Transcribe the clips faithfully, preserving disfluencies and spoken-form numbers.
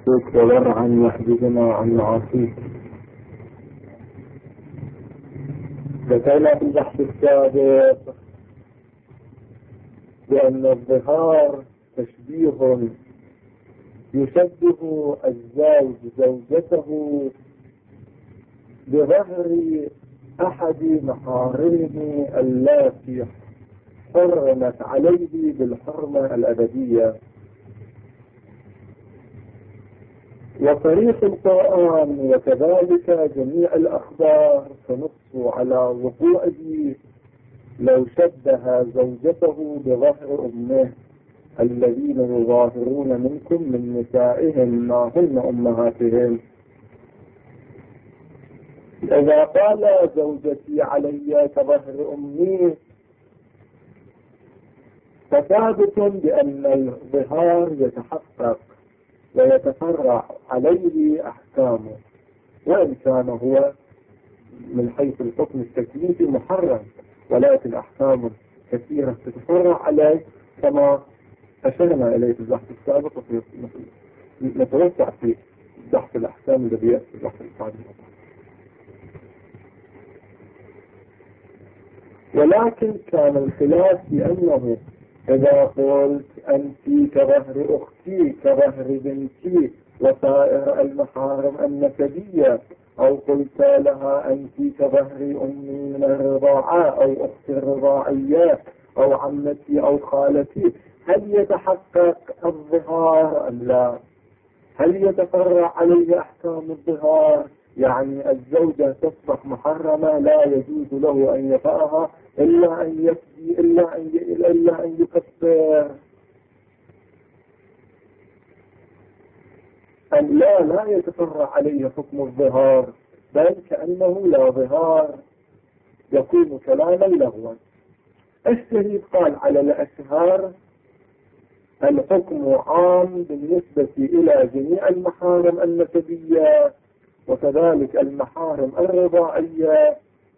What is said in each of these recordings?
بك وورعا يحجزنا عن معاصيك. ذكرنا في البحث السابق بأن الظهار تشبيه يشبه الزوج زوجته بظهر أحد محارمه اللاتي حرمت عليه بالحرمة الأبدية. وصريح القرآن وكذلك جميع الأخبار تنص على وقوعه لو شبه زوجته بظهر أمه الذين يظاهرون منكم من نسائهم ما هن أمهاتهم. إذا قال زوجتي علي كظهر أمي فثابت بأن الظهار يتحقق ويتفرع عليه أحكامه، وإن كان هو من حيث الحكم التكليفي محرم، ولكن أحكام كثيرة تتفرع عليه كما أشرنا إليه في البحث السابق، وفي نتوسع في بحث الأحكام الذي يأتي في البحث القادم. ولكن كان الخلاف بأنه إذا قلت أنت كظهر أختي كظهر بنتي وسائر المحارم النسبية، أو قلت لها أنت كظهر أمي من الرضاعة أو أختي الرضاعية أو عمتي أو خالتي، هل يتحقق الظهار أم لا؟ هل يتفرع عليه أحكام الظهار؟ يعني الزوجة تصبح محرمة لا يجوز له أن يفعلها إلا أن يفدي إلا أن إلا أن يكفر، أم لا لا يتفرع عليه حكم الظهار، بل كأنه لا ظهار يكون كلاما لغوا. الشهيد قال على الأشهار الحكم عام بالنسبة إلى جميع المحارم النسبية وكذلك المحارم الرضاعية،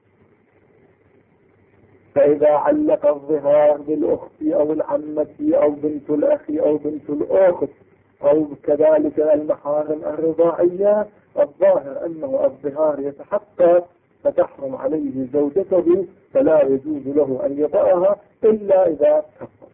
فإذا علق الظهار بالأخت أو العمة أو بنت الأخ أو بنت الأخت أو كذلك المحارم الرضاعية، الظاهر أنه الظهار يتحقق فتحرم عليه زوجته، فلا يجوز له أن يطأها إلا إذا كفر.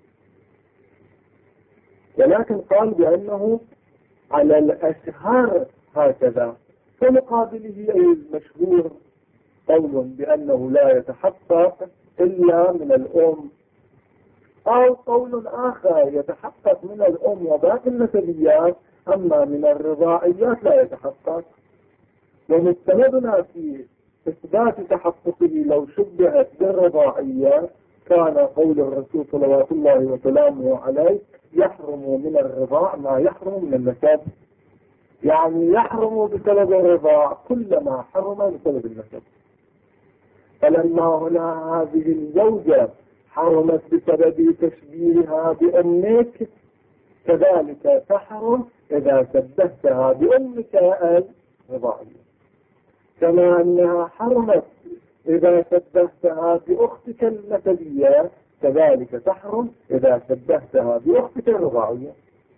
ولكن قال بأنه على الأشهار هكذا، فمقابله أي المشهور قول بأنه لا يتحقق إلا من الأم، أو قول آخر يتحقق من الأم وباقي النسبيات، أما من الرضاعيات لا يتحقق. ومستندنا في إثبات تحققه لو شبهت بالرضاعية كان قول الرسول صلوات الله وسلامه عليه يحرم من الرضاع ما يحرم من النسب، يعني يحرم بسبب الرضاع كل ما حرم بسبب النسب. فلما هنا هذه الزوجة حرمت بسبب تشبيهها بأمك، كذلك تحرم إذا شبهتها بأمك الرضاعية، كما أنها حرمت إذا شبهتها بأختك النسبية، كذلك تحرم إذا شبهتها بأختك الرضاعية.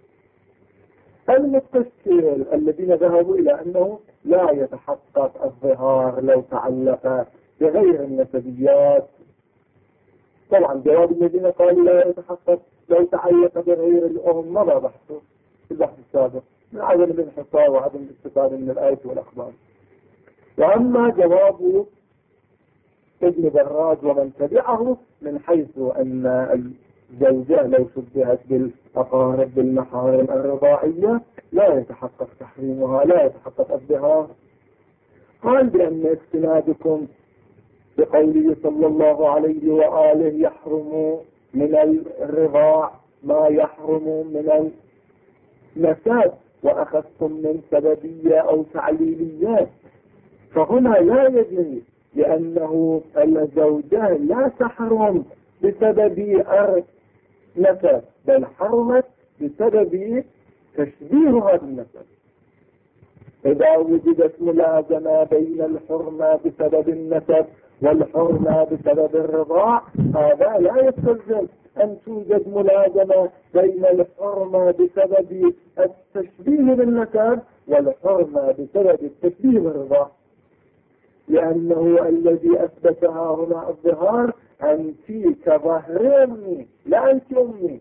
المستشكل الذين ذهبوا إلى أنه لا يتحقق الظهار لو تعلق بغير النسبيات، طبعا جواب الذين قالوا لا يتحقق لو تعلق بغير الأم مضى بحثه في البحث السابق من عدم الانحصار وعدم الاستفادة من الآية والأخبار. وأما جواب ابن براد ومن تبعه من حيث أن الزوجة لو شبهت بالأقارب بالمحارم الرضاعية لا يتحقق تحريمها، لا يتحقق الظهار. قال بأن استنادكم بقوله صلى الله عليه وآله يحرم من الرضاع ما يحرم من النسب وأخذتم من سببية أو تعليلية، فهنا لا يجري، لأنه الزوجة لا تحرم بسبب النسب بل حرمت بسبب تشبيهها بالنسب. إذا وجدت ملازمة بين الحرمة بسبب النسب والحرمة بسبب الرضاع، هذا لا يستلزم أن توجد ملازمة بين الحرمة بسبب التشبيه بالنسب والحرمة بسبب التشبيه بالرضاع، لأنه الذي أثبتها هنا الظهار أنت كظهر أمي، لا أنت أمي،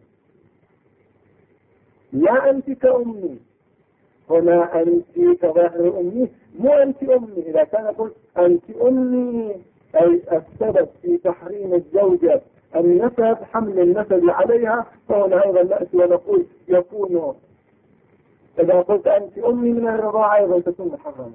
لا أنت كأمي. هنا أنت كظهر أمي، مو أنت أمي. إذا كان قلت أنت أمي أي السبب في تحريم الزوجة النسب، حمل النسب عليها، فهنا أيضا نأتي ونقول يكون إذا قلت أنت أمي من الرضاعة أيضا تكون محرمة.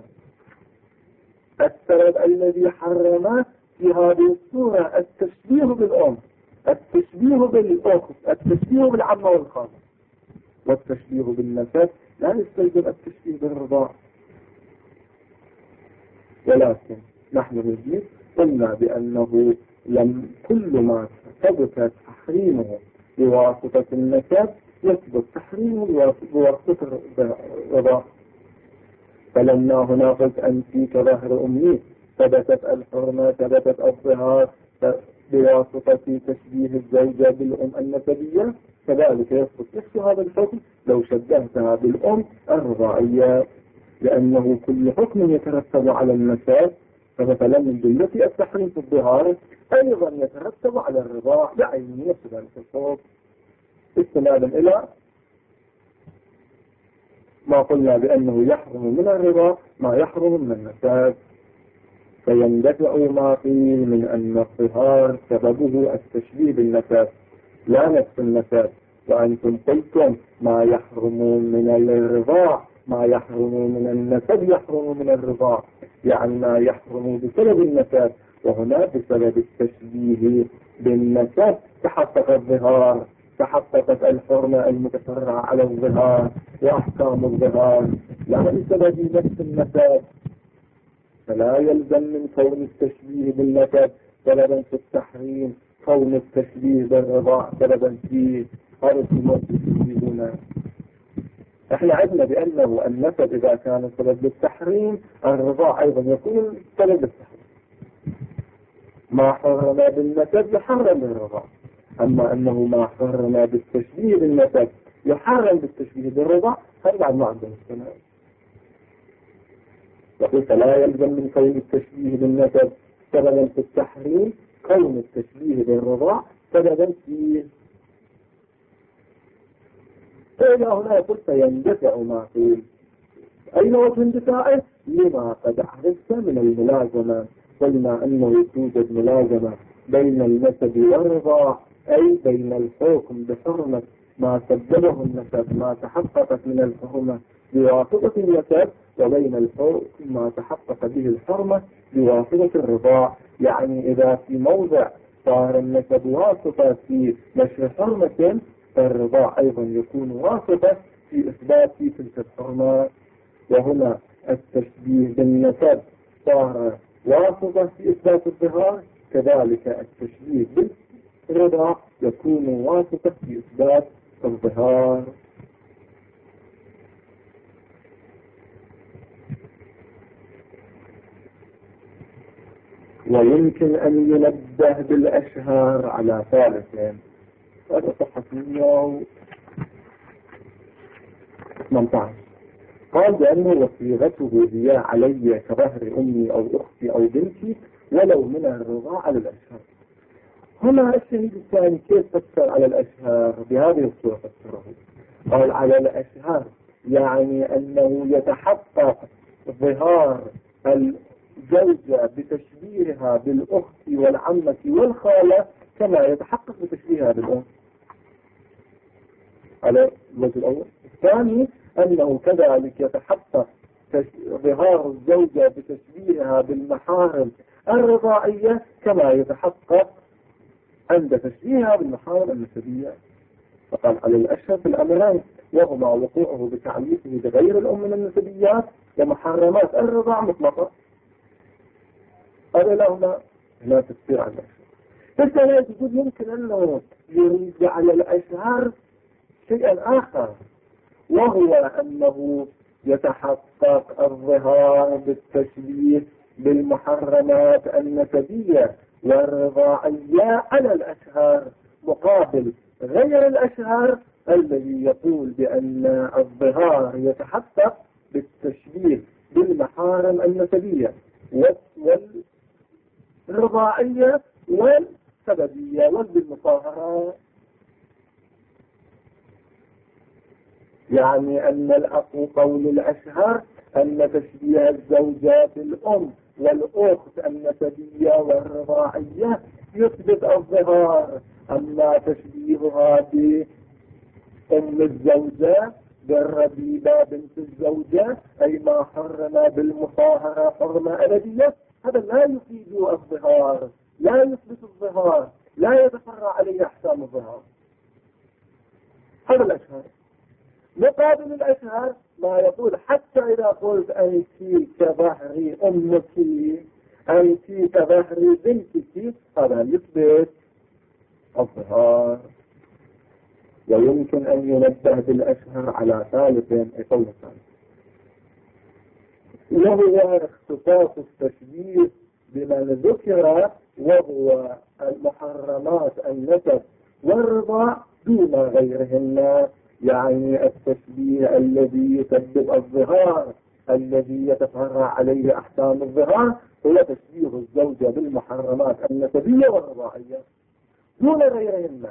السبب الذي حرم في هذه الصورة التشبيه بالأم، التشبيه بالأخت، التشبيه بالعمة والخالة، والتشبيه بالنسب لا يستلزم التشبيه بالرضاع. ولكن نحن نجيب قلنا بأنه لم كل ما ثبت تحريمه بواسطة النسب يثبت تحريمه بواسطة الرضاع. فلما هنا قلت أنت كظهر أمي ثبتت الحرمة، ثبتت الظهار بواسطة تشبيه الزوجة بالأم النسبية، كذلك يثبت نفس هذا الحكم لو شبهتها بالأم الرضاعية، لأنه كل حكم يترتب على النسب. فمثلا من جملة التحريم في الظهار أيضا يترتب على الرضاع بعينه نفس ذلك الحكم، استنادا إلى ما قلنا بأنه يحرم من الرضا ما يحرم من النسب. فيندفع ما قيل من أن الظهار سببه التشبيه بالنسب لا نفس النسب، وأنتم قلتم ما يحرم من الرضاع ما يحرم من النسب يحرم من الرضاع، يعني ما يحرم بسبب النسب، وهنا بسبب التشبيه بالنسب تحقق الظهار، تحققت الحرمة المتفرعة على الظهار وأحكام الظهار لا بسبب نفس النسب. فلا يلزم من كون التشبيه بالنسب سببا في التحريم كون التشبيه بالرضاع سببا في هذا الموجود هنا. احنا عندنا بأنه النسب إذا كان سبب للتحريم الرضاع أيضا يكون سبب للتحريم. ما حرم بالنسب يحرم بالرضاع، أما أنه ما حرم بالتشبيه بالنسب يحرم بالتشبيه بالرضاع هذا بعد ما عندنا السنة. وقلت لا يلزم من كون التشبيه بالنسب سببا في التحريم كون التشبيه بالرضاع سببا في. فإذا هنا قلت يندفع ما قيل، أين وجه اندفاعه؟ لما قد عرفت من الملازمة. قلنا أنه توجد ملازمة بين النسب والرضاع، أي بين الحكم بحرمة ما سببه النسب ما تحققت من الحرمة بواسطة النسب، وبين الحكم ما تحقق به الحرمة بواسطة الرضاع. يعني إذا في موضع صار النسب واسطة في نشر حرمة، فالرضاع أيضا يكون واسطة في إثبات تلك الحرمة. وهنا التشبيه بالنسب صار واسطة في إثبات الظهار، كذلك التشبيه بالرضاع يكون واسطة في إثبات الظهار. ويمكن أن ينبه بالأشهار على ثالثين. هذا صفحة مئة وثمانية عشر. قال بأنه وصيغته هي علي كظهر أمي أو أختي أو بنتي ولو من الرضاع على الأشهار. هنا الشهيد الثاني كيف فسر على الأشهار؟ بهذه الصورة فسره. قال على الأشهار يعني أنه يتحقق ظهار الزوجة بتشبيهها بالأخت والعمة والخالة كما يتحقق بتشبيهها بالأم. على الوجه الأول. الثاني أنه كذلك يتحقق ظهار الزوجة بتشبيهها بالمحارم الرضاعية كما يتحقق عند تشبيهها بالمحارم النسبية. فقال على الأشهر في الأمرين، وهما وقوعه بتعليقه بغير الأم من النسبيات ومحرمات الرضاع مطلقة. هذا لهما لا تفسير على الأشهر. فالثاني يقول يمكن أنه يريد على الأشهر شيئا آخر، وهو أنه يتحقق الظهار بالتشبيه بالمحرمات النسبية والرضاعية على الأشهر، مقابل غير الأشهر الذي يقول بأن الظهار يتحقق بالتشبيه بالمحارم النسبية والرضاعية والسببية وبالمطهرات. يعني أن الأقوى قول الأشهر أن تشبيه الزوجات الأم والأخت النسبية والرضاعية يثبت الظهار، أما تشبيهها بأم الزوجة بالربيبة بنت الزوجة أي ما حرم بالمطهرة حرمة أبدية، هذا لا يفيد الظهار، لا يثبت الظهار، لا يتفرع عليه أحكام الظهار. هذا الأشهر. مقابل الأشهر ما يقول حتى إذا قلت أنت كظهر أمك أنت كظهر بنتك، هذا يثبت الظهار. ويمكن أن ينبه بالأشهر على ثالث أي قول ثالث، وهو اختصاص التشبيه بمن ذكر وهو المحرمات النسب والرضاع دون غيرهن. يعني التشبيه الذي يسبب الظهار الذي يتفرع عليه أحكام الظهار هو تشبيه الزوجة بالمحرمات النسبية والرضاعية دون غيرهن،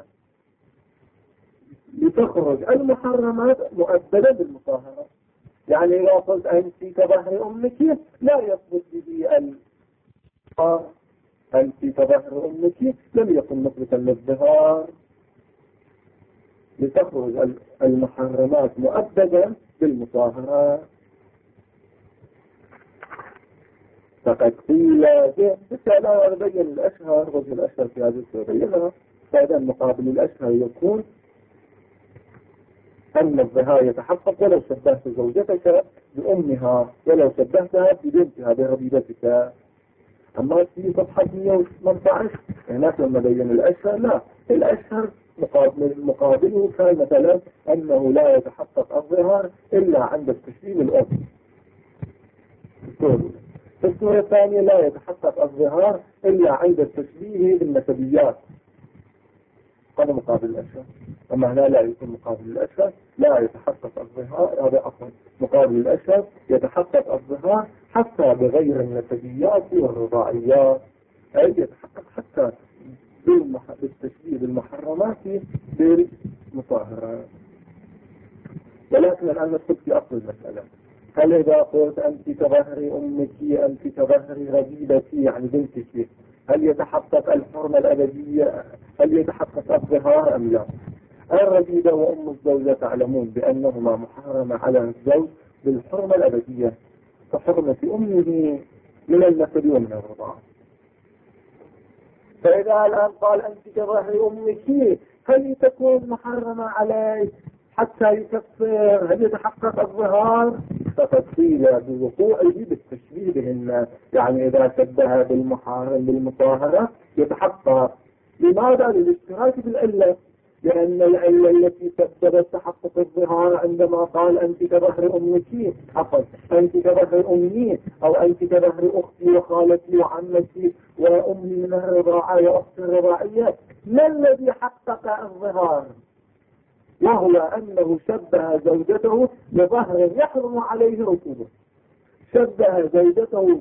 لتخرج المحرمات مؤبدة بالمطهرة. يعني إذا قلت أنت كظهر أمك لا يثبت به الظهار، أنت كظهر أمك لم يكن مثبتا للظهار، لتخرج المحرمات مؤبدا بالمطهرات. فقد قيل بالتالي نبين الأشهر وجه الأشهر في هذه السورية، فإذا مقابل الأشهر يكون أن الظهار يتحقق ولو شبهت زوجتك بأمها ولو شبهتها ببنتها بربيبتك. أما في صفحة مئة وثمانية عشر هناك لما بين الأشهر لا، الأشهر مقابل مقابله كان مثلا أنه لا يتحقق الظهار إلا عند التشبيه الأم. في السورة الثانية لا يتحقق الظهار إلا عند التشبيه بالنسبيات، هذا مقابل الأشهر. أما هنا لا يكون مقابل الأشهر لا يتحقق الظهار، هذا أصلا مقابل الأشهر يتحقق الظهار حتى بغير النسبيات والرضاعيات، أي يتحقق حتى بالتشبيه بالمحرمات بالمطهرات. ولكن الآن ندخل في أصل المسألة. هل إذا قلت أنت كظهر أمك أنت كظهر ربيبتي يعني بنتك، هل يتحقق الحرمة الأبدية؟ هل يتحقق الظهار أم لا؟ الربيبة وأم الزوجة تعلمون بأنهما محرمة على الزوج بالحرمة الأبدية كحرمة أمه من النسب ومن الرضاعة. فإذا الآن قال أنت كظهر أمك هل تكون محرمة عليك حتى يكفر؟ هل يتحقق الظهار؟ فقد قيل بوقوعه بالتشبيه بهن، يعني إذا شبه بالمحارم بالمطهرة يتحقق. لماذا؟ للاشتراك بالعلة، لأن العلة التي سببت تحقق الظهار عندما قال أنت كظهر أمك عفوا أنت كظهر أمي أو أنت كظهر أختي وخالتي وعمتي وأمي من الرضاعة وأختي الرضاعية، ما الذي حقق الظهار؟ وهو أنه شبه زوجته بظهر يحرم عليه ركوبه، شبه زوجته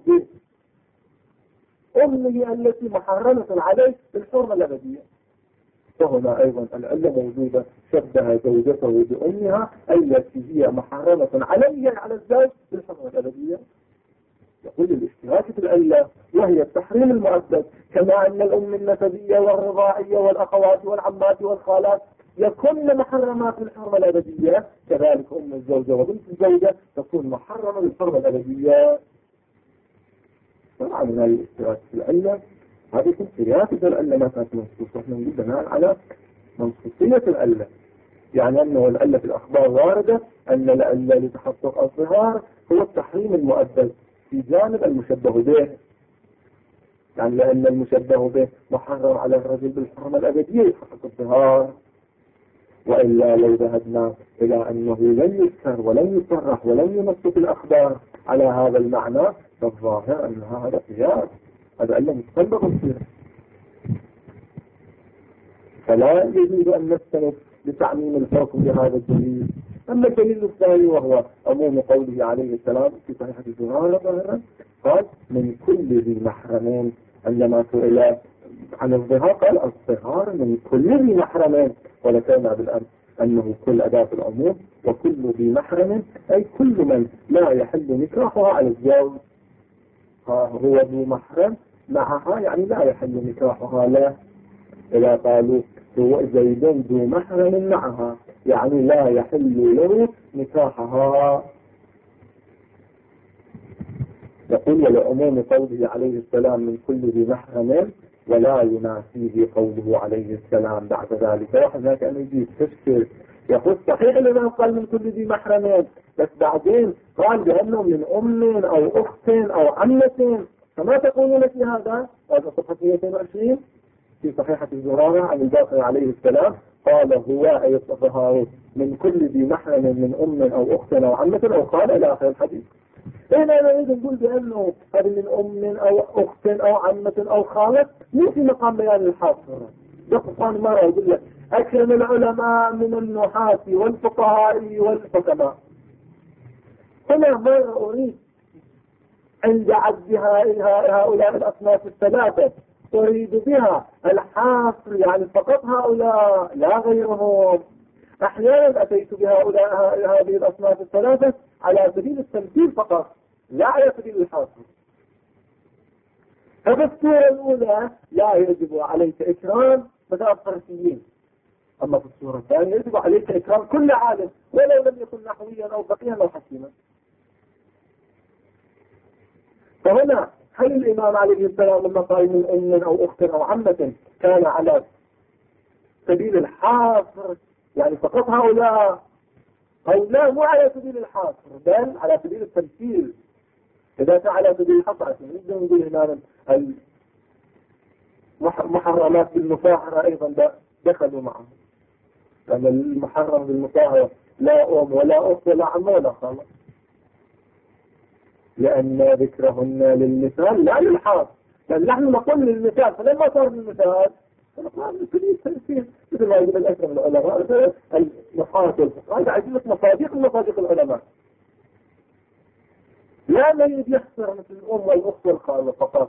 بأمه التي محرمة عليه بالحرمة الأبدية. فهنا أيضا العلة موجودة، شبه زوجته بأمها التي هي محرمة عليه على الزوج بالحرمة الأبدية. يقول الاشتراك في العلة وهي التحريم المؤبد، كما أن الأم النسبية والرضاعية والأخوات والعمات والخالات يكون محرمات بالحرمة الأبدية، كذلك أم الزوجة وبنت الزوجة تكون محرمة بالحرمة الأبدية. طبعا من الاشتراك في العلة هذه تفسيرات العلة ما كانت منصوصة، نحن نريد بناء على منصوصية العلة، يعني أنه العلة في الأخبار واردة أن العلة لتحقق الظهار هو التحريم المؤبد في جانب المشبه به، يعني لأن المشبه به محرم على الرجل بالحرمة الأبدية يتحقق الظهار. وإلا لو ذهبنا إلى أنه لم يذكر ولم يصرح ولم ينص في الأخبار على هذا المعنى فالظاهر أن هذا قياس، هذا أنه متطلب فيه، فلا يجوز أن نستند لتعميم الحكم بهذا الدليل. أما الدليل الثاني وهو عموم قوله عليه السلام في صحيحة الزهار ظاهرا قال من كل ذي محرمين، عندما سئل عن الظهار قال الظهار من كل ذي محرمين، ولكان بالأمر أنه كل أداة العموم، وكل ذي محرم أي كل من لا يحل نكاحها على الزوج، هو ذو محرم معها يعني لا يحل نكاحها له. إذا قالوا هو زيد ذو محرم معها يعني لا يحل له نكاحها. يقول ولعموم قوله عليه السلام من كل ذي محرم ولا ينافيه قوله عليه السلام بعد ذلك. واحد هناك أن يجي تفسر يقول صحيح لما قال من كل ذي محرم، بس بعدين قال بأنه من أم أو أخت أو عمة، فما تقولون في هذا؟ هذا صفحة مئتين وعشرين في صحيحة الزرارة عن الباقر عليه السلام قال هو أي الصفحة من كل ذي محرم من أم أو أخت أو عمة، أو قال إلى آخر الحديث. هنا نريد نقول بأنه هذا من أم أو أخت أو عمة أو خالة مو في مقام بيان الحاصر. دقيقان مرة يقول لك أكرم العلماء من النحاة والفقهاء والحكماء. هنا مرة أريد عند عدها هؤلاء الأصناف الثلاثة أريد بها الحاصر يعني فقط هؤلاء لا غيرهم. أحيانا أتيت بهؤلاء هذه الأصناف الثلاثة على سبيل التمثيل فقط لا على سبيل الحاصر. ففي الصورة الأولى لا يجب عليك إكرام مثلا الفرسيين، أما في الصورة الثانية يجب عليك إكرام كل عالم ولو لم يكن نحويا أو فقيها أو حكيما. فهنا هل الإمام عليه السلام لما قال من أم أو أخت أو عمة كان على سبيل الحاصر يعني فقط هؤلاء، أو لا مو على سبيل الحاصر بل على سبيل التمثيل؟ إذا كان على سبيل الحصر نقدر نقول هنا المحرمات بالمصاهرة أيضا دخلوا معهم، لأن المحرم بالمصاهرة لا أم ولا أخت ولا عم ولا خالة، لأن ذكرهن للمثال لا للحاصر. لأن نحن نقول للمثال، فلما صار للمثال فنقول بكل التمثيل مثل ما يقول الأكثر من العلماء النحاة والفقهاء عايزين لك مصادق مصادق العلماء، لا من يحصر مثل الأم والأخت والخالة فقط.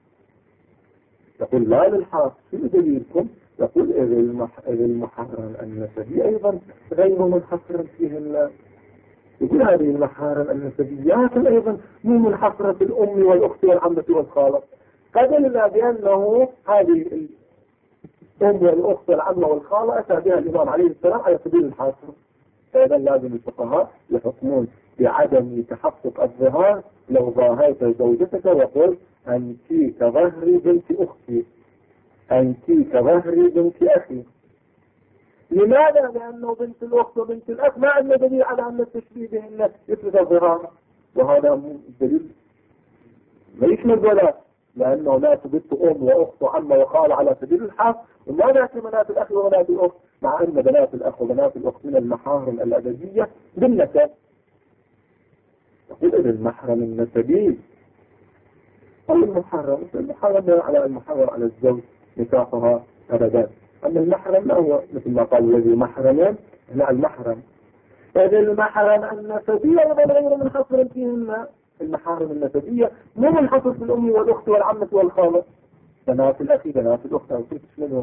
يقول لا للحاصر. شنو دليلكم؟ يقول إذ المحرم النسبي أيضا غير منحصر فيهن. يقول هذه المحارم النسبيات أيضا مو منحصرة في الأم والأخت والعمة والخالة. قدلنا بأنه هذه الأم والأخت والعمة والخالة أتى بها الإمام عليه السلام على سبيل الحاصر. هذا لازم الفقهاء يحكمون بعدم تحقق الظهار لو ظاهرت زوجتك وقل أنت كظهر بنت أختي، أنت كظهر بنت أخي. لماذا؟ لأنه بنت الأخت وبنت الأخ ما عندنا دليل على أن التشبيه بهن يثبت الظهار، وهذا دليل ما يشمل ولا، لأنه لا تثبت أم وأخت وعمة وخالة على سبيل الحق، وما نأتي بنات الأخ وبنات الأخت، مع أن بنات الأخ وبنات الأخت من المحارم الأبدية بالنسب. يقول إذا المحرم النسبي أو المحرم، المحرم على المحرم على الزوج نكاحها أبدا. أما المحرم لا هو مثل ما قال الذي محرم لا المحرم. إذا المحرم النسبية أيضا غير منحصر فيهن. المحارم النسبية مو منحصر في الأم والأخت والعمة والخالة، بنات الأخ بنات الأخت أو كيف تشملهم،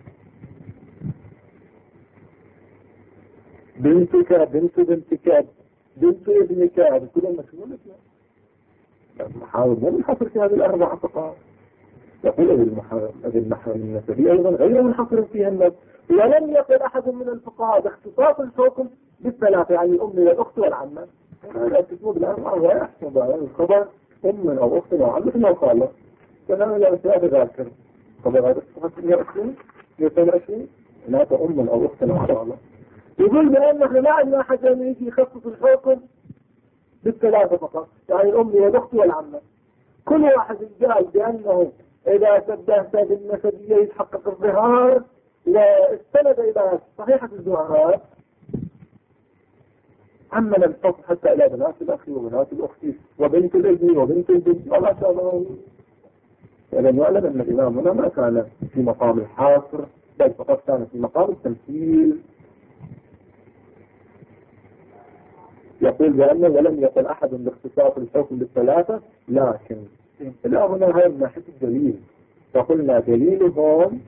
بنتك بنت بنتك بنت ابنك هذه كلهم مشمولة. المحارم مو منحصر في هذه الأربعة فقط. يقول إذا المحرم إذا المحرم النسبي أيضا غير منحصر فيها الناس. ولم يقل أحد من الفقهاء باختصاص الحكم بالثلاثة يعني الأم والأخت والعمة. هذا تسمى بالأربعة ولا يحسن بها الخبر أم أو أخت أو عمة أو خالة. كلام لا أشياء بذاكر خبر هذا الصفحة مئة وعشرين مئة وعشرين هناك أم أو أخت أو خالة. يقول بأن نحن ما عندنا أحد يجي يخصص الحكم بالثلاثة فقط يعني الأم والأخت والعمة. كل واحد قال بأنه إذا سبهت بالنسبية يتحقق الظهار واستند إلى صحيحة الزهرات، عمل الفصل حتى إلى بنات الأخ وبنات الأخت وبنت الابن وبنت البنت وما شاء الله. إذا يعلم أن الإمام هنا ما كان في مقام الحاصر، بل فقط كان في مقام التمثيل. يقول بأنه ولم يقل أحد باختصاص الحكم بالثلاثة، لكن لا هنا هاي من ناحية الدليل، فقلنا دليلهم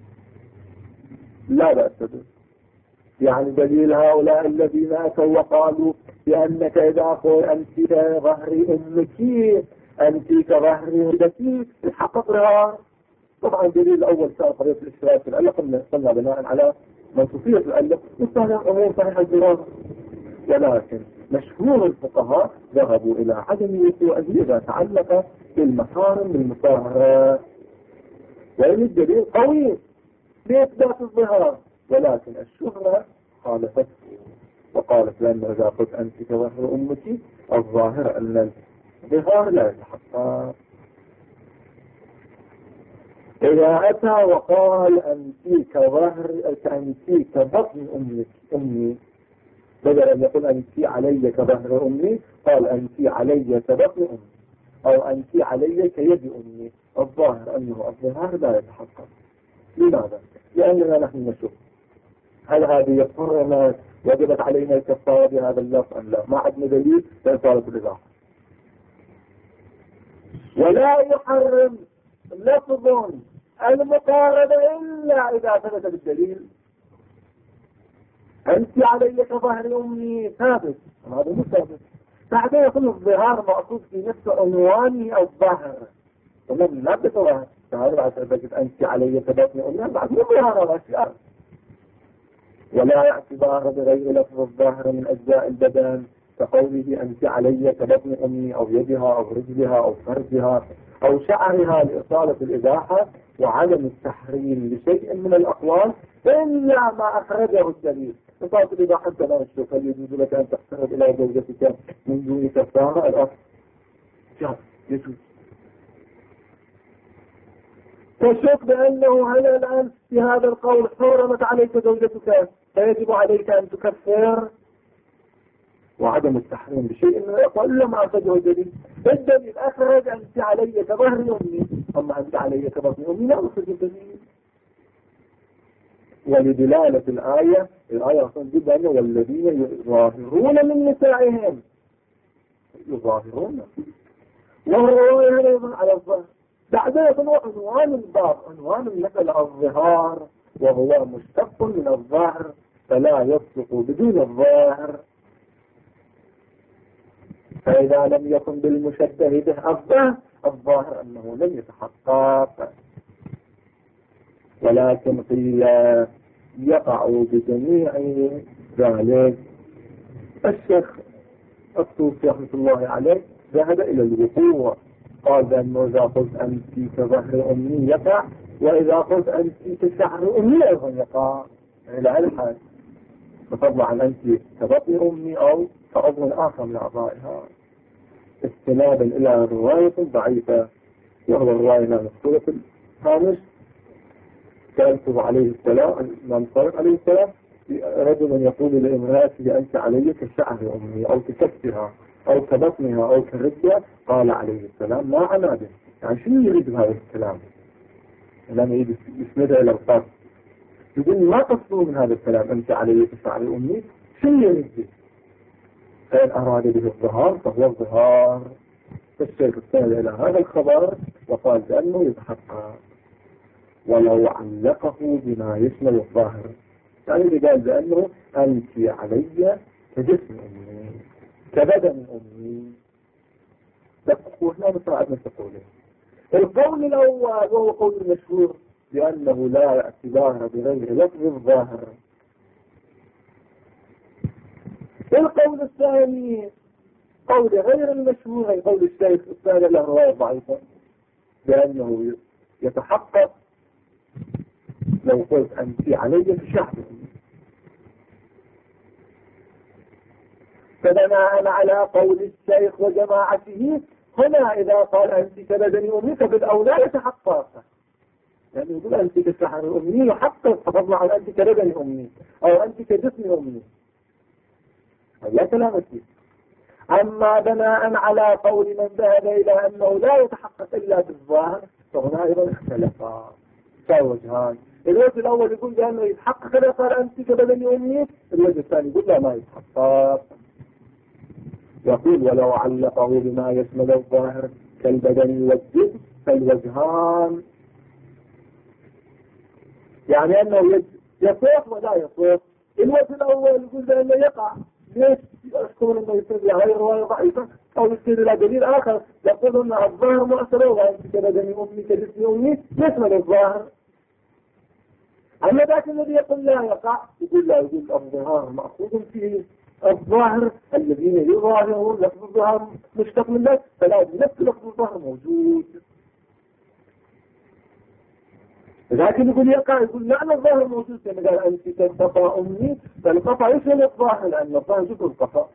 لا بأس به. يعني دليل هؤلاء الذين أتوا وقالوا بأنك إذا قل أنت كظهر أمك أنت كظهر ولدك يحقق لها. طبعا الدليل الأول كان قضية الاشتراك في الألة، قلنا بناء على منصوصية الألة، والثاني أمور صحيحة الجرار. ولكن مشهور الفقهاء ذهبوا إلى عدم وقوعه إذا تعلق بالمحارم المطهرة، وإن الدليل قوي بإثبات الظهار، ولكن الشهرة خالفت وقالت لأن إذا قلت أنت كظهر أمك الظاهر أن الظهار لا يتحقق. إذا أتى وقال أنت كظهر أنت كبطن أمك أمي، بدل أن يقول أنت علي كظهر أمي قال أنت علي كبطن أمي، أو أنت علي كيد أمي، الظاهر أنه الظهار لا يتحقق. لماذا؟ لأننا نحن نشوف هل هذه الحرمة وجبت علينا الكفارة بهذا اللفظ أم لا؟ ما عندنا دليل لإطالة الإضافة. ولا يحرم لفظ المقارنة إلا إذا ثبت بالدليل. أنت علي كظهر أمي ثابت، هذا مو ثابت. بعدين يكون الظهار مقصود في نفس عنوانه الظهر، ومن لا بظهر فهذا بعد ذلك أنت علي كبطن أمي بعد مو ظهر الأشياء. ولا اعتبار بغير لفظ الظاهر من أجزاء البدن كقوله أنت علي كبطن أمي أو يدها أو رجلها أو فرجها أو شعرها لإصالة الإباحة وعدم التحريم لشيء من الأقوال إلا ما أخرجه الدليل. إصالة الإباحة كما نشوف هل يجوز لك أن تقترب إلى زوجتك من دون كفارة؟ الأصل جاز يجوز. تشك بأنه هل الآن في هذا القول حرمت عليك زوجتك فيجب عليك أن تكفر، وعدم التحريم بشيء من الأقوال إلا ما أخرجه الدليل. الدليل أخرج أنت علي كظهر أمي، أما أنت علي كبطن أمي لا أخرج الدليل. ولدلالة الآية، الآية أصلا جدا أنه والذين يظاهرون من نسائهم يظاهرون وهو أيضا على الظهر. بعدين يكون عنوان الباب عنوان المسألة الظهار، وهو مشتق من الظهر فلا يصدق بدون الظاهر. فإذا لم يكن بالمشبه به الظهر الظاهر أنه لم يتحقق. ولكن قيل يقع بجميع ذلك. الشيخ الطوسي رحمة الله عليه ذهب إلى الوقوع، قال بأنه إذا قلت أنت كظهر أمي يقع، وإذا قلت أنت كشعر أمي أيضا يقع، إلى هذا الحال، بفضل عن أنت كبطن أمي أو كعضو آخر من أعضائها، استنادا إلى رواية ضعيفة وهو الرواية المذكورة في الهامش. كان عليه السلام الإمام صادق عليه السلام رجل يقول لامرأته أنت علي كشعر أمي أو ككفها أو كبطنها أو كرجها، قال عليه السلام ما عنا به. يعني شو يريد بهذا الكلام؟ لما يريد يسندها إلى القصد، يقول ما تصلوا من هذا الكلام أنت علي كشعر أمي، شو يريد به؟ فإن أراد به الظهار فهو الظهار. فالشيخ استند إلى هذا الخبر وقال بأنه يتحقق ولو علقه بما يشمل الظاهر. يعني اللي قال بأنه أنت علي كجسم أمي كبدن أمي، تقول لا نساعد من تقوله. القول الأول وهو قول المشهور بأنه لا اعتبار بغير لفظ الظاهر. القول الثاني قول غير المشهور، أي قول الشيخ الثاني له رواية ضعيفة بأنه يتحقق لو قلت أنت علي كشعر. فبناء على قول الشيخ وجماعته هنا إذا قال أنت كبدن أمي فبالأولى يتحقق، يعني يقول أنت كشعر أمي يحقق، فضلا عن أنت كبدن أمي أو أنت كجسم أمي. لا كلام فيه. أما بناء على قول من ذهب إلى أنه لا يتحقق إلا بالظاهر فهنا أيضا اختلفا كوجهان. الوجه الأول يقول بأنه يتحقق إذا صار أنت كبدني أمي، الوجه الثاني يقول لا ما يتحقق. يقول ولو علقه بما يشمل الظاهر كالبدن والجسم فالوجهان، يعني أنه يصف ولا يصف. الوجه الأول يقول بأنه يقع، ليش يحكمون أنه يصير هاي الرواية ضعيفة أو يصير إلى دليل آخر يقول أن الظاهر مؤثر وأنت كبدني أمي كجسم أمي يشمل الظاهر. أما ذاك الذي يقول لا يقع يقول لا، يقول الظاهر مأخوذ فيه الظاهر الذين يظاهرون لفظ الظاهر مشتق من نفس، فلا نفس لفظ الظاهر موجود. لكن يقول يقع، يقول معنى الظاهر موجود كما قال أنت كالقفا أمي، فالقفا يشمل الظاهر لأن الظاهر جزء القفا.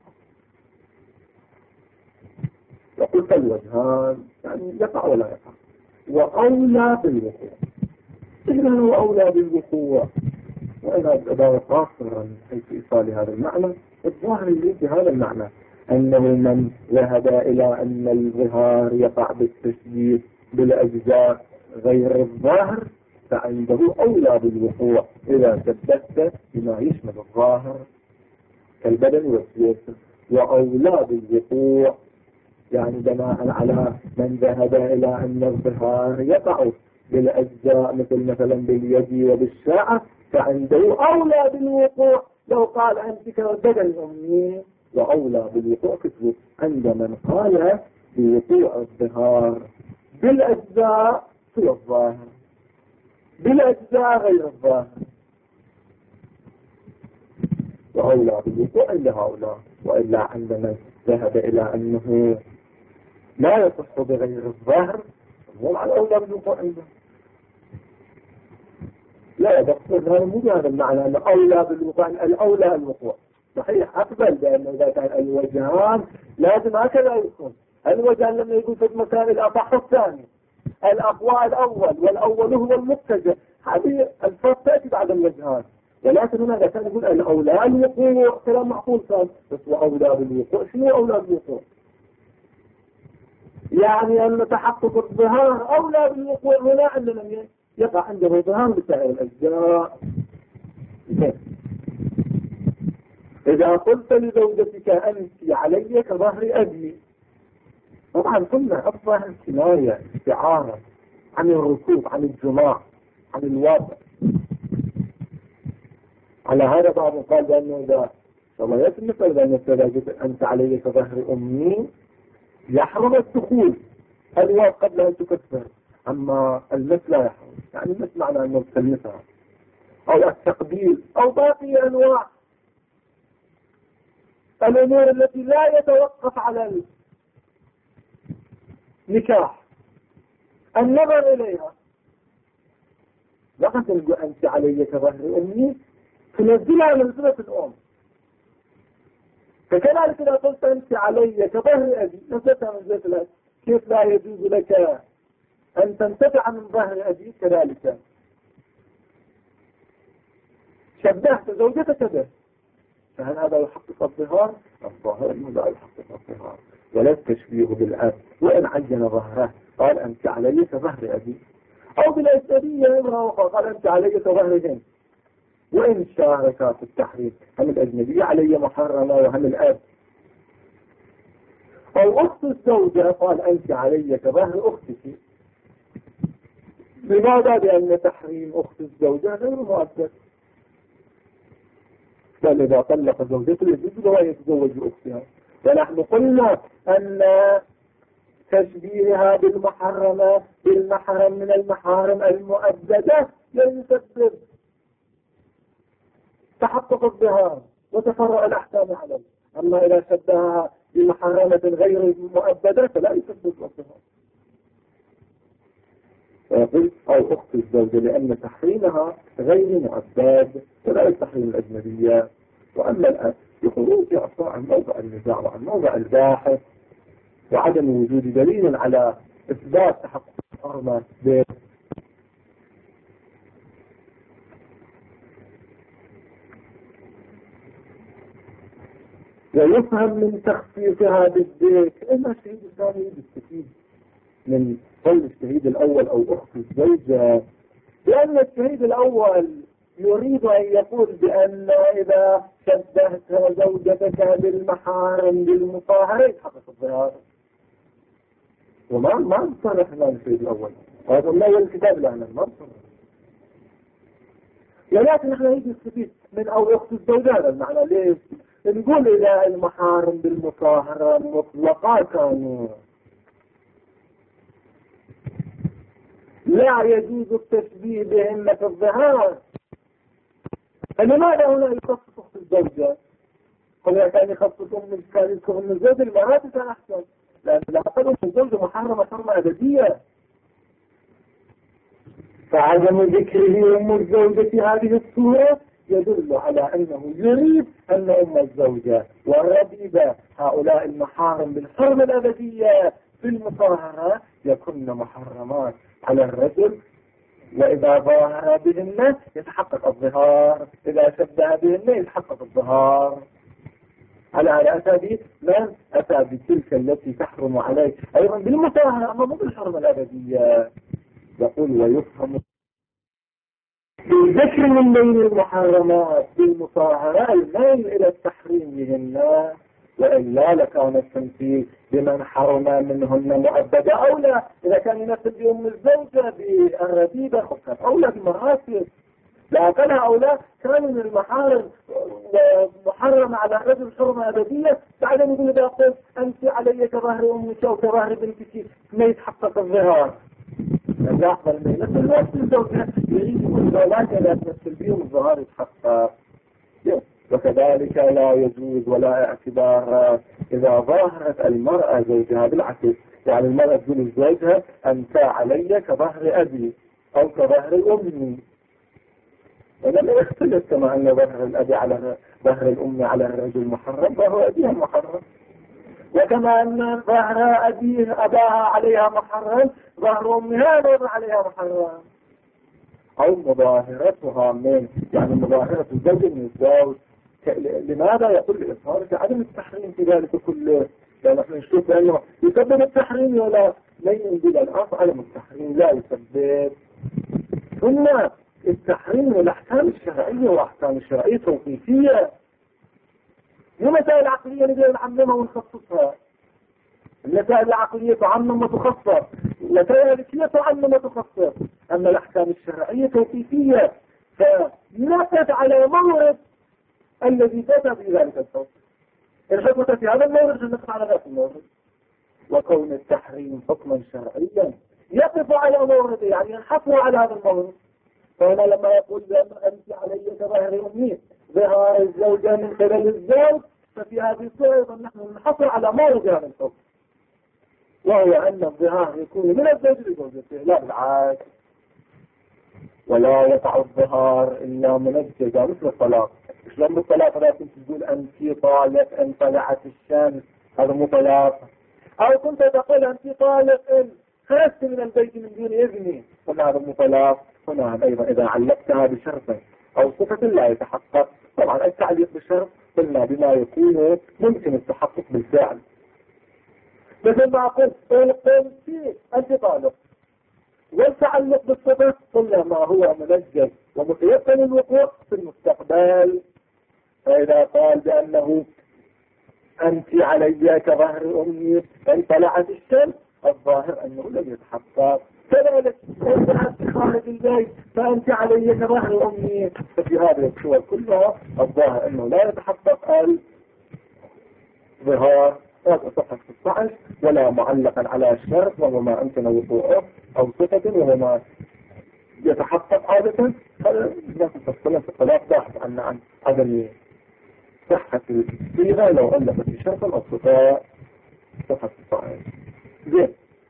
يقول فالوجهان يعني يقع ولا يقع، وأولى بالوقوع. إذن هو أولى بالوقوع، وأنا أدعو قاصرا حيث إيصال هذا المعنى. الظاهر يريد بهذا المعنى أنه من ذهب إلى أن الظهار يقع بالتشبيه بالأجزاء غير الظاهر فعنده أولى بالوقوع إذا شبهت بما يشمل الظاهر كالبدن والجسم، وأولى بالوقوع يعني بناء على من ذهب إلى أن الظهار يقع بالأجزاء مثل مثلا باليد وبالشعر فعنده أولى بالوقوع. لو قال أنت كالبدن أمي وأولى بالوقوع كتبه عند من قال بوقوع الظهار بالأجزاء في الظاهر بالأجزاء غير الظاهر، وأولى بالوقوع إلا هؤلاء. وإلا عندما ذهب إلى أنه لا يصح بغير الظاهر هو على أولى بالوقوع عنده. لا يدخل هذا مو بهذا المعنى أن أولى بالوقوع، الأولى الوقوع صحيح أقبل بأن إذا كان الوجهان لازم هكذا يكون. الوجهان لما يقول في المسائل الأصح الثاني الأقوى الأول والأول هو المتجه، هذه الفرق تأتي بعد الوجهان. ولكن هنا إذا كان يقول الأولى الوقوع كلام معقول كان، بس وأولى بالوقوع شنو أولى بالوقوع؟ يعني أن تحقق الظهار أولى بالوقوع هنا عندنا يقع عنده ظهار بسائر الأجزاء. إذا قلت لزوجتك أنت علي كظهر أبي، طبعا قلنا الظهر كناية استعارة عن الركوب عن الجماع عن الوضع. على هذا بعض قال بأنه إذا الله يتمثل بأن زوجتك أنت علي كظهر أمي يحرم الدخول الوضع قبل أن تكسر، أما المس لا يحرم. يعني المس معنى أنه تلمسها أو التقبيل أو باقي أنواع الأمور التي لا يتوقف على النكاح النظر إليها. لقد تقول أنت علي كظهر أمي تنزلها منزلة الأم، فكذلك إذا قلت أنت علي كظهر أبي نزلتها منزلة الأب. كيف لا يجوز لك أن تنتفع من ظهر أبي؟ كذلك شبهت زوجتك به، فهل هذا يحقق الظهار؟ الظاهر أنه لا يحقق الظهار ولا التشبيه بالأب. وإن عين ظهره قال أنت علي كظهر أبي، أو بالأجنبية امرأة قال أنت علي كظهر جن. وإن شاركا في التحريم هم الأجنبية علي محرمة وهم الأب. أو أخت الزوجة قال أنت علي كظهر أختك. لماذا؟ لأن تحريم أخت الزوجة غير مؤثر، بل إذا طلق زوجته يجوز له أن يتزوج بأختها. فنحن قلنا أن تشبيهها بالمحرمة بالمحرم من المحارم المؤبدة لن يسبب تحقق الظهار وتفرع الأحكام عليه. أما إذا شبهها بمحرمة غير مؤبدة فلا يسبب الظهار. ويقول أو أخت الزوجة لأن تحريمها غير مؤبد فلا تحريم الأجنبية. وأما الآن بخروج أصلا عن موضع النزاع وعن موضع الباحث وعدم وجود دليل على إثبات تحقق الحرمة به ويفهم من تخصيصها بالذكر إما الشهيد الثاني يستفيد من قول الشهيد الأول أو أخت الزوجة، لأن الشهيد الأول يريد أن يقول بأن إذا شبهت زوجتك بالمحارم بالمطهرة يتحقق الظهار، وما ما نصرح هنا الشهيد الأول، هذا الله الكتاب لنا ما نصرح، ولكن احنا نيجي نستفيد من أو أخت الزوجة. هذا المعنى ليش؟ نقول إذا المحارم بالمطهرة مطلقا كانوا لا يجوز التشبيه بهن في الظهار، فلماذا هنا يخصص أخت الزوجة؟ قل كان يخصص أم كان يذكر أم الزوجة المرات كان أحسن، لأن لا أقل أم الزوجة محرمة حرمة أبدية، فعدم ذكره أم الزوجة في هذه الصورة يدل على أنه يريد أن أم الزوجة والربيبة هؤلاء المحارم بالحرمة الأبدية في المطهرة يكن محرمات على الرجل، وإذا ظاهر بهن يتحقق الظهار، إذا شبه بهن يتحقق الظهار، على على أساس من أتى بتلك التي تحرم عليه أيضا بالمطهرة أما مو بالحرمة الأبدية. يقول ويفهم بالذكر من بين المحرمات بالمطهرة الميل إلى التحريم بهن، وإلا لكان التمثيل بمن حرم منهن مؤبدا أولى. إذا كان يمثل بأم الزوجة بالربيبة كان أولى بمراتب، لكنها أولى كان من المحارم ومحرم على الرجل حرمة أبدية، بعدين يقول إذا قلت أنت علي كظهر أمك أو كظهر بنتك ما يتحقق الظهار. لاحظ الميل نفس الوقت الزوجة يريد كل ذلك لا تمثل بهم الظهار يتحقق، وكذلك لا يجوز ولا اعتبار إذا ظاهرت المرأة زوجها بالعكس، يعني المرأة تقول لزوجها أنت علي كظهر أبي أو كظهر أمي، هذا لا يختلف كما أن ظهر الأبي على ظهر الأم على الرجل محرم فهو أبيها محرم، وكما أن ظهر أبيه أباها عليها محرم ظهر أمها أيضا عليها محرم، أو مظاهرتها من يعني مظاهرة الزوج من الزوج. لماذا يقول لإظهارك عدم التحريم في ذلك كله؟ لأن نحن نشوف بأنه يسبب التحريم ولا لا ينزل الأرض عدم التحريم لا يسبب. ثم التحريم والأحكام الشرعية وأحكام الشرعية توقيفية، مو مسائل عقلية نقدر نعممها ونخصصها. المسائل العقلية تعمم وتخصص، المسائل الذكية تعمم وتخصص، أما الأحكام الشرعية توقيفية فنقف على مورد الذي ثبت في ذلك الصوت. الحكمة في هذا المورد نقف على ذات المورد، وكون التحريم حكما شرعيا يقف على مورد يعني ينحصر على هذا المورد. فهنا لما يقول أنت علي كظهر أمي ظهار الزوجة من قبل الزوج، ففي هذه الصورة نحن ننحصر على مورد هذا الحكم، وهو أن الظهار يكون من الزوج لزوجته لا بالعكس، ولا يقع الظهار إلا منجزة مثل الطلاق. شلون بالطلاق لكن تقول أنت طالق إن طلعت الشمس، هذا مو طلاق. أو كنت تقول أنت طالق إن خرجت من البيت من دون إذني، قلنا هذا مو طلاق. هنا أيضا إذا علقتها بشرط أو صفة لا يتحقق، طبعا التعليق بالشرط قلنا بما يكون ممكن التحقق بالفعل، مثل ما قلت قلت أنت طالق، والتعلق بالصفة قلنا ما هو منجز ومتيقن الوقوع في المستقبل. فإذا قال بأنه أنت علي كظهر أمي إن طلعت الشمس، الظاهر أنه لم يتحقق. كذلك أنت خارج البيت فأنت علي كظهر أمي، ففي هذه الصور كلها الظاهر أنه لا يتحقق الظهار صفحة ستة عشر ولا معلقا على الشرط وهو ما أمكن وقوعه أو صفة وهو ما يتحقق عادة. هذا لا تفصل في الطلاق باحث عن عن عدم صحة الصيغة لو علقت بشرط أو صفة. صفحة ستة عشر زين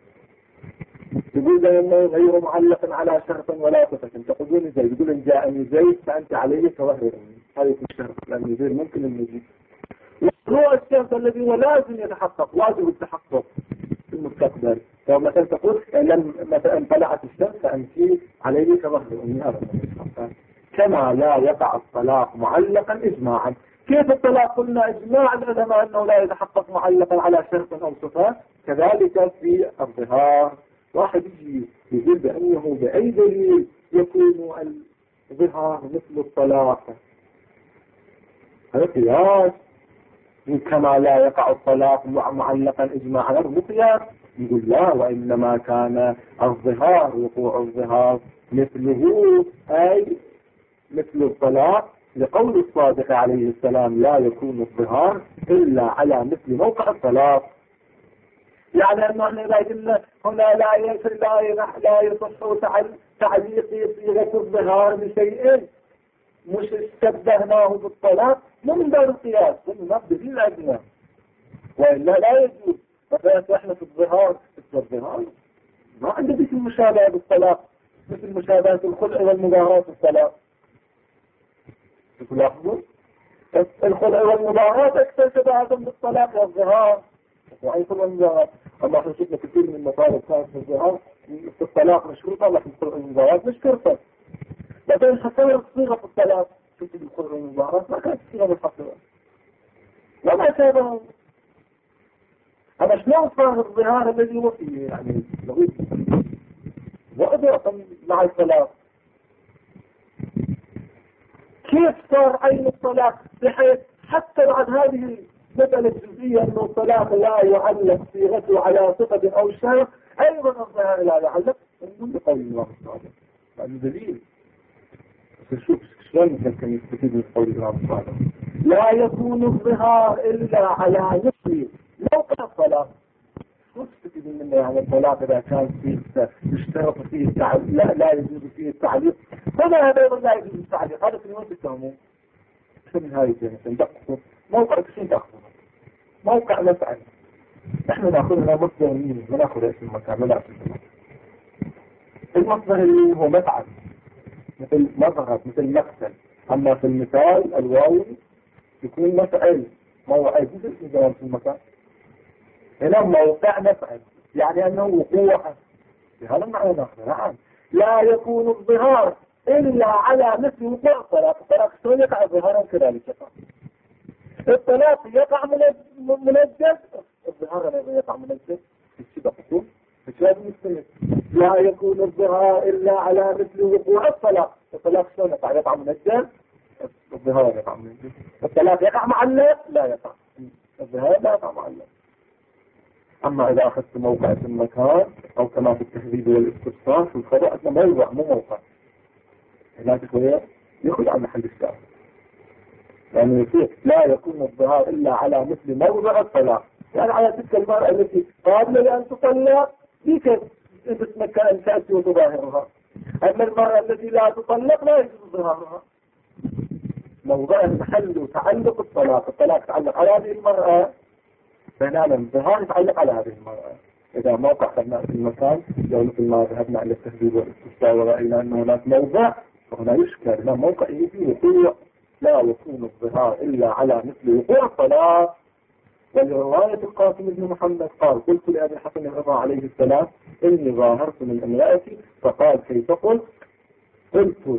يقول أنه غير معلق على شرط ولا صفة. تقولون زي يقول إن جاءني زيد فأنت عليه كظهر أمي، هذا يكون شرط لأن زيد ممكن أن يجي. هو الشرط الذي هو لازم يتحقق واجب التحقق في المستقبل. لو مثلا تقول لم مثلا طلعت الشمس فأنت عليه كظهر أمي، هذا كما لا يقع الطلاق معلقا إجماعا. كيف الطلاق قلنا إجماع العلماء أنه لا يتحقق معلقا على شرط أو صفة، كذلك في الظهار واحد يجي يقول بأنه بأي دليل يكون الظهار مثل الطلاق، هذا قياس، كما لا يقع الطلاق معلقا إجماعا بالقياس. يقول لا، وإنما كان الظهار وقوع الظهار مثله أي مثل الطلاق، لقول الصادق عليه السلام لا يكون الظهار إلا على مثل موقع الطلاق. يعني أنه إذا قلنا هنا لا لا لا يصح تعليق صيغة الظهار بشيء مش شبهناه بالطلاق من باب القياس، من باب دليل عندنا، وإلا لا يجوز. مثلا احنا في الظهار في الظهار ما عندنا مثل مشابهة بالطلاق، مثل مشابهة الخلع والمظاهرات في الطلاق. تلاحظوا الخلع والمظاهرات أكثر شبهة بالطلاق والظهار وأيضا والمظاهرات. أما احنا شفنا كثير من المطالب كانت في الظهار في الطلاق مشروطة، لكن الخلع والمظاهرات مش شرطة. لكن حصل الصيغة في الطلاق شفت الخلع والمظاهرات ما كانت صيغة بالحقيقة وما شابه. أما شلون صار الظهار الذي هو فيه يعني لغيب وأضرق مع الطلاق؟ كيف صار عين الطلاق بحيث حتى بعد هذه المسألة الجزئية أن الطلاق لا يعلق صيغته على صفة أو شرط، أيضا الظهار لا يعلق من قول الله تعالى، لأنه دليل. بس شوف شلون ممكن يستفيد من قول الله تعالى لا يكون الظهار إلا على نصف موقع الطلاق. شو تستفيد منه؟ يعني الطلاق إذا كان فيه يشترط فيه التعليق لا لا يجوز فيه التعليق، فما هذا أيضا لا يجوز التعليق. هذا في وين تفهموا؟ شو من هاي الجنة ندققوا موقع شو تأخذه؟ موقع مسألة نحن نأخذها مصدر مين؟ ما نأخذ اسم المكان، ما نأخذ المكان. المصدر اللي هو مفعل مثل مظهر مثل مقتل. أما في المثال الواوي يكون مفعل موعد مثل زمان في المكان. هنا موقع مفعل يعني أنه وقوع، بهذا المعنى نأخذ. نعم لا يكون الظهار إلا على مثل وقوع الطلاق. الطلاق شلون يقع الظهار كذلك يقع الطلاق، يقع منجز، الظهار يقع منجز في الشبه حكم في الشبه مستمر. لا يكون الظهار إلا على مثل وقوع الطلاق. الطلاق شلون يقع؟ يقع منجز، الظهار يقع منجز. الطلاق يقع معلق؟ لا يقع الظهار، لا يقع معلق. أما إذا أخذت موقع في المكان أو كما في التهذيب والاستفسار في الخبر أنه موضع مو موقع، هناك شوية يخرج عن محل الشعر. يعني يقول لا يكون الظهار إلا على مثل موضع الطلاق، يعني على تلك المرأة التي قابلة لأن تطلق بك باسمك أن تأتي وتظاهرها. أما المرأة التي لا تطلق لا يجوز ظهارها. موضع محل تعلق الطلاق، الطلاق يتعلق على هذه المرأة، فهنا الظهار يتعلق على هذه المرأة. إذا موقع خدنا في المكان لو مثل ما ذهبنا إلى التهذيب والاستفسار ورأينا أن هناك موضع، فهنا يشكل هنا موقع يجي وقوع لا يكون الظهار إلا على مثل وقوع الطلاق. ولرواية القاسم بن محمد قال قلت لأبي الحسن الرضا عليه السلام إني ظاهرت من امرأتي، فقال كيف قلت؟ قلت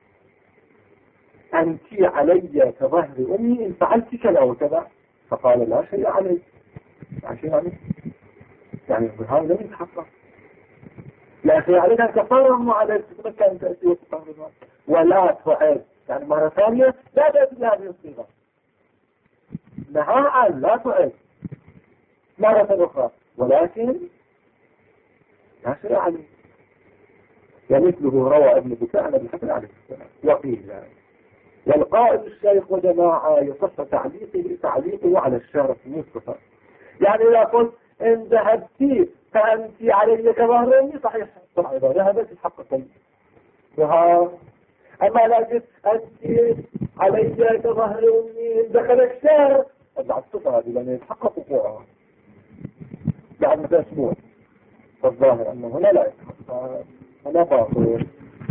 أنت علي كظهر أمي إن فعلت كذا وكذا، فقال لا شيء عليك. لا شيء عليك يعني الظهار لم يتحقق، لا شيء عليك أن تفرم عليك تتمكن أن تأتي وتطهرها ولا تعد. يعني مرة ثانية لا تأتي بهذه الصيغة، نهى عن لا تعد مرة أخرى، ولكن لا شيء عليك. ومثله روى ابن بكاء عن ابي الحسن عليه السلام. وقيل والقائل الشيخ وجماعة يصح تعليقه تعليقه على الشرط مصطفى. يعني إذا قلت إن ذهبتي فأنت علي كظهر أمي صحيح، صح إذا ذهبت تحقق ظهار. أما لا قلت أنت علي كظهر أمي إن دخل الشهر بعد صفة هذه لأن يتحقق وقوعها بعد مثل أسبوع، فالظاهر أنه هنا لا يتحقق، هنا باطل.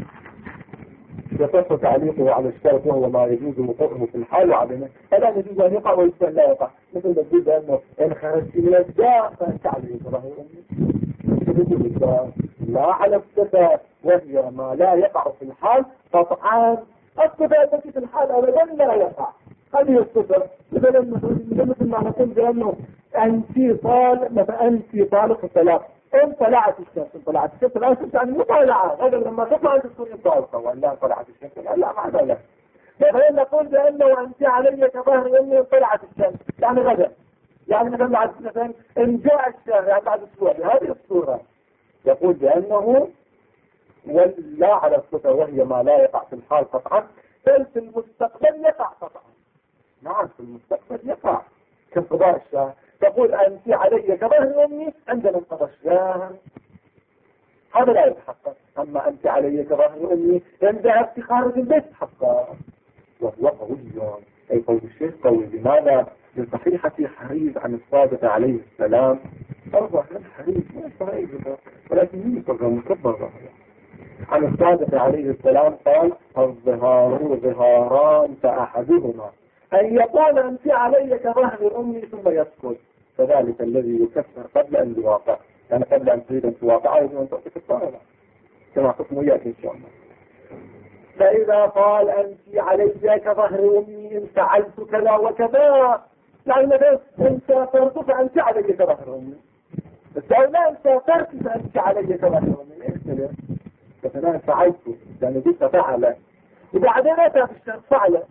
يصح تعليقه على الشرط وهو ما يجوز وقوعه في الحال وعدمه، فلا يجوز أن يقع ويجوز أن لا يقع. مثل ما تقول أنه إن خرجت من الداء فأنت علي كظهر أمي، لا على الصفة وهي ما لا يقع في الحال قطعان. الصفة التي في الحال أبدا لا يقع، هذه الصفة. مثلا مثل ما نقول بأنه أنت طالق، مثلا أنت طالق الطلاق، إن طلعت الشمس، إن طلعت الشمس لا شمس يعني مطالعة، هذا لما تطلع أنت تكون طالقة، ولا طلعت الشمس لا معنى لا. مثلا نقول بأنه أنت علي كظهر أمي إن طلعت الشمس يعني غدا، يعني مثلا بعد مثلا إن جاء الشهر يعني بعد أسبوع، بهذه الصورة يقول بأنه ولا على الصفة، وهي ما لا يقع في الحال قطعا بل في المستقبل يقع قطعا. نعم في المستقبل يقع كانقضاء الشهر، تقول أنت علي كظهر أمي عندما انقضى الشهر، هذا لا يتحقق. أما أنت علي كظهر أمي إن ذهبت خارج البيت تحقق، وهو قوي، أي قول الشيخ قوي. لماذا؟ لصحيحة حريز عن الصادق عليه السلام، أرضى عن حريز ما يستغيب ولكن هي يصغر مكبر عن الصادق عليه السلام قال الظهار ظهاران فأحدهما أن يقول أنت علي كظهر أمي ثم يسكت، فذلك الذي يكفر قبل أن يواقع، يعني قبل أن تريد أن تواقعه وأن تعطيك الطائرة كما قسم يأتي إن شاء الله. فإذا قال أنت علي كظهر أمي إن فعلت كذا وكذا، يعني مثلا إن سافرت فأنت علي كظهر أمي، بس لو لا إن سافرت فأنت علي كظهر أمي اختلف. مثلا فعلت يعني قلت فعل وبعدين أتى بالشرط فعل،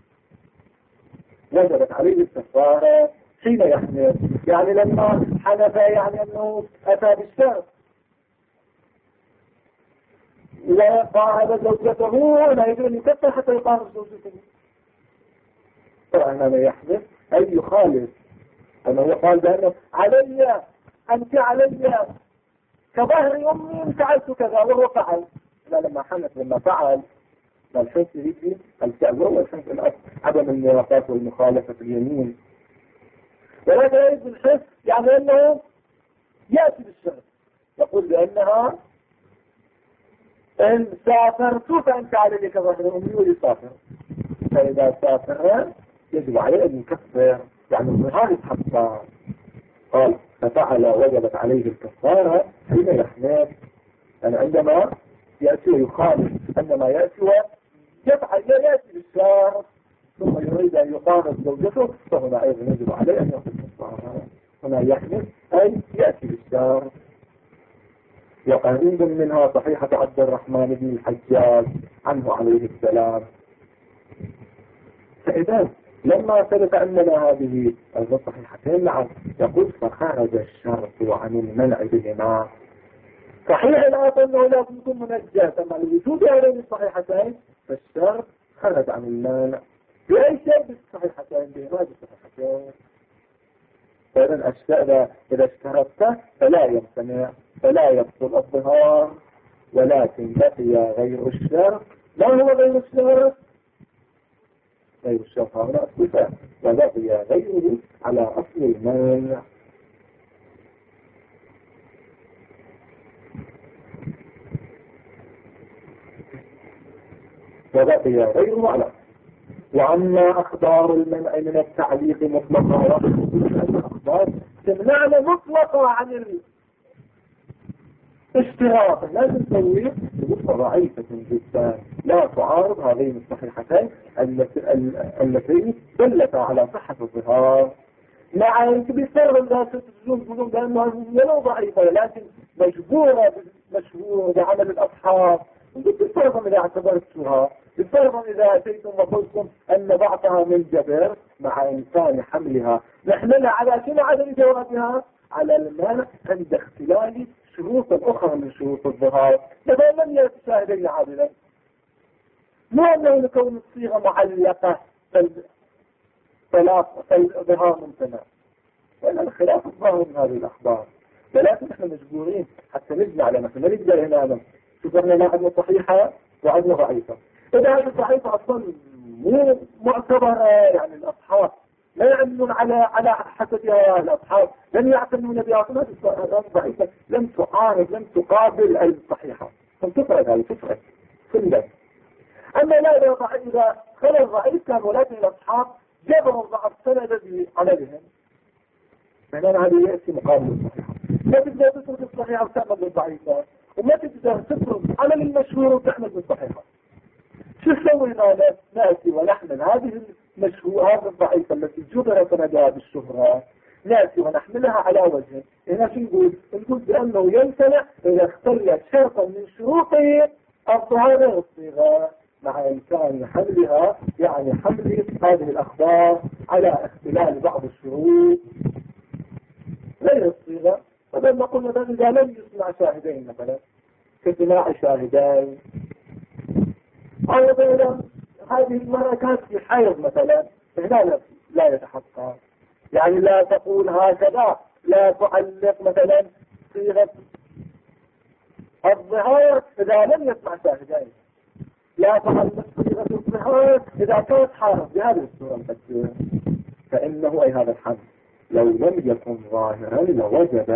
وجبت عليه الكفارة حين يحمل، يعني لما حنف يعني أنه أتى بالشرط وقاعد زوجته ولا يجب أن يكفر حتى يقارب زوجته. طبعا هذا يحمل أي يخالف، أنه يقال بأنه علي أنت علي كظهر أمي فعلت كذا وهو فعل، لا لما حنف لما فعل الحنف يجي الفعل وهو الحنف الأصل عدم الموافقة والمخالفة في اليمين. ولكن يجب الحنف يعني أنه يأتي بالشرط، يقول بأنها إن سافرت فأنت علي كظهر أمي ويسافر، فإذا سافر يجب عليه أن يكفر، يعني الظهار يتحقق. قال ففعل وجبت عليه الكفارة حين يحمل، يعني عندما يأتي ويخالف، عندما يأتي ويفعل يأتي بالشرط ثم يريد أن يقارب زوجته فهنا أيضا يجب عليه أن يأتي الكفارة، هنا يحمل أي يأتي بالشرط. وقريب منها صحيحة عبد الرحمن بن الحجاج عنه عليه السلام. فإذا لما ثبت أننا هذه الصحيحتين نعم يقول فخرج الشرط عن المنع بهما. صحيح الآن أنه لازم يكون منجز، أما الوجود هذين الصحيحتين فالشرط خرج عن المنع بأي شيء بالصحيحتين بهما بالصحيحتين. فإذا أشتاء إذا اشترطت فلا يمتنع فلا يبطل الظهار، ولكن بقي غير الشرط. ما هو غير الشرط؟ غير الشرط هنا الصفة، وبقي غيره على أصل المانع. وبقي غيره على. وأما أخبار المنع من التعليق مطلقة، الأخبار تمنعنا مطلقة عن الاشتراط، لازم تسويه بصفة ضعيفة جدا لا تعارض هذين الصحيحتين اللتين دلتا على صحة الظهار. مع بيستغرب الناس تجون يقولون بأنها ولو ضعيفة لكن مجبورة مشهورة بعمل الأصحاب، بيستغرب إذا اعتبرتها، بيستغرب إذا أتيتم وقلتم أن بعضها من جبر مع إمكان حملها نحملها على كل عدم جوابها على المانع عند اختلال شروط أخرى من شروط الظهار. لذا لم يأتي شاهدين عادلا، مو أنه يكون الصيغة معلقة فالظهار ممتنع، وإن الخلاف الظاهر من هذه الأخبار. ولكن نحن مجبورين حتى نجمع على مثل ما نقدر هنا شوف احنا عندنا صحيحة وعندنا ضعيفة. إذا هذه الضعيفة أصلا مو معتبرة، يعني الأصحاب لا يعملون على على حسبها، الأصحاب لم يعتمدون بها، هذه ضعيفة لم تعارض لم تقابل الصحيحة، فتفرق هذه تفرق كلها. أما لا إذا خلى الضعيف كان ولكن الأصحاب جبروا بعض سند بعددهم، فهنا هذه يأتي مقابل الصحيحة. ما تقدر تترك الصحيحة وتعمل بالضعيفة، وما تقدر تترك عمل المشهور وتعمل بالصحيحة. شو نسوي؟ نأتي ونحمل هذه مشهورة الضعيفة التي جبرت نداء بالشهرة نأتي ونحملها على وجه. هنا شو نقول؟ نقول بأنه يمتنع إذا اختلت شرطا من شروطه الظاهرة والصيغة، مع إمكان حملها يعني حمل هذه الأخبار على اختلال بعض الشروط غير الصيغة. فلما قلنا ذلك إذا لم يسمع شاهدين مثلا كسماع شاهدين، أو مثلا هذه المرأة كانت في حيض مثلا، هنا لا يتحقق. يعني لا تقول هكذا، لا تعلق مثلا صيغة الظهار إذا لم يسمع شاهدين، لا تعلق صيغة الظهار إذا كانت حارب بهذه الصورة التكبير. فإنه أي هذا الحد لو لم يكن ظاهرا لوجب،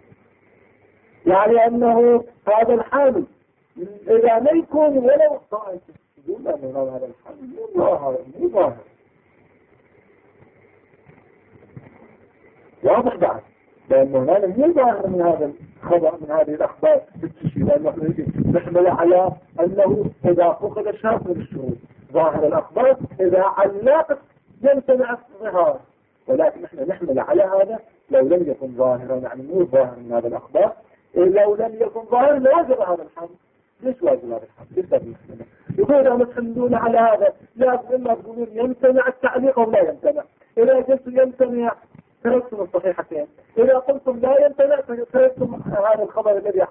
يعني أنه هذا الحمل إذا لم يكون ولو ضعيف يقول أنه هذا الحمل مو ظاهر مو ظاهر واضح بعد، لأنه هذا مو ظاهر من هذا الخبر من هذه الأخبار بالتشيء، لأنه نحمل على أنه إذا فقد شرط من الشروط ظاهر الأخبار إذا علقت يمتنع الظهار، ولكن نحن نحمل على هذا لو لم يكن ظاهرا، يعني مو ظاهر من هذا الأخبار. لو لم يكن ظاهر لواجب هذا الحمل. ليش واجب هذا الحمل؟ ليش لازم نحمله؟ يقول أنا تحملون على هذا، لازم إما تقولون يمتنع التعليق أو لا يمتنع. إذا قلتم يمتنع تركتم الصحيحتين، إذا قلتم لا يمتنع تركتم هذا الخبر الذي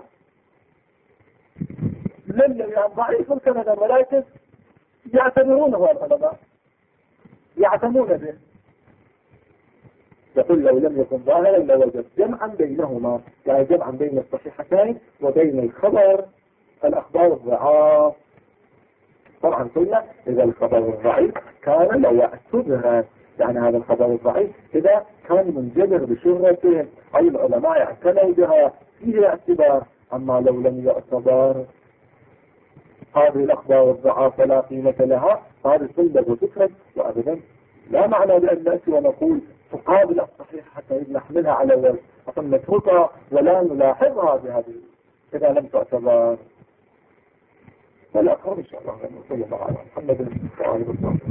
لم يعني ضعيف كندا، ولكن يعتبرونه العلماء يعتمون به. يقول لو لم يكن ظاهرا لوجد جمعا بينهما، يعني جمعا بين الصحيحتين وبين الخبر الأخبار الضعاف. طبعا قلنا إذا الخبر الضعيف كان لو اعتبر، يعني هذا الخبر الضعيف إذا كان منجبر بشهرته أي العلماء يعتنوا بها فيه اعتبار. أما لو لم يعتبر هذه الأخبار الضعاف لا قيمة لها، هذه تندب وتكرد، وأبدا لا معنى بأن نأتي ونقول تقابل الصحيح حتى نحملها على الوجه أصلا نتركها ولا نلاحظها بهذه إذا لم تعتبر. فالأخر إن شاء الله نصلي الله على محمد وعلى آله وصحبه.